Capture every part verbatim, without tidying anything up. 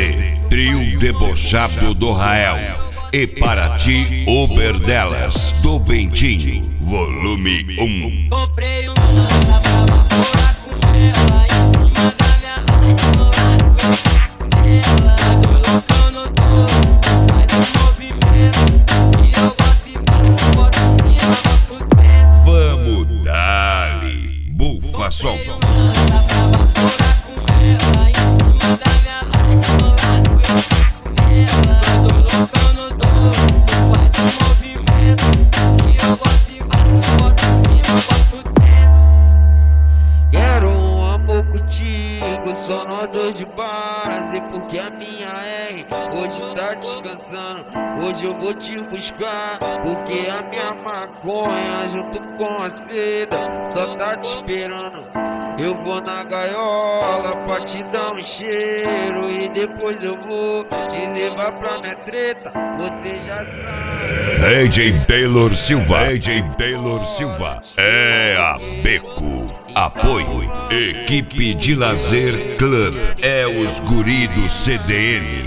D, Trio Debochado do Rael. E para ti, Uber delas, do Bentinho, volume um. Comprei um tava pra morar com ela, em cima da minha laje, ela do loucão no topo, faz um movimento, e eu gosto de baixo, bota em cima, boto dentro. Vamos dali, bufa som. Tava pra morar com ela, em cima da minha laje, ela do loucão no topo, faz um movimento, e eu gosto de baixo, bota em cima, boto dentro. Quero um amor contigo, só nós dois de base, porque a minha R hoje tá descansando. Hoje eu vou te buscar, porque a minha maconha junto com a seda só tá te esperando. Eu vou na gaiola pra te dar um cheiro, e depois eu vou te levar pra minha treta, você já sabe. D J Taylor Silva, D J Taylor Silva, é a Beco. Apoio, equipe de lazer Club, é os guri do C D N.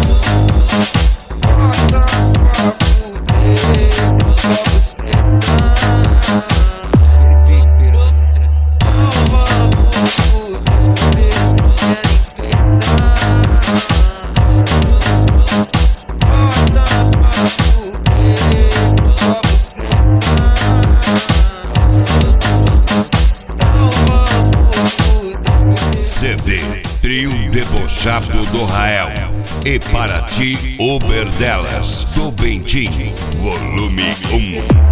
C D, Trio Debochado do Rael. E para ti, Uber delas, do Bentinho, volume um.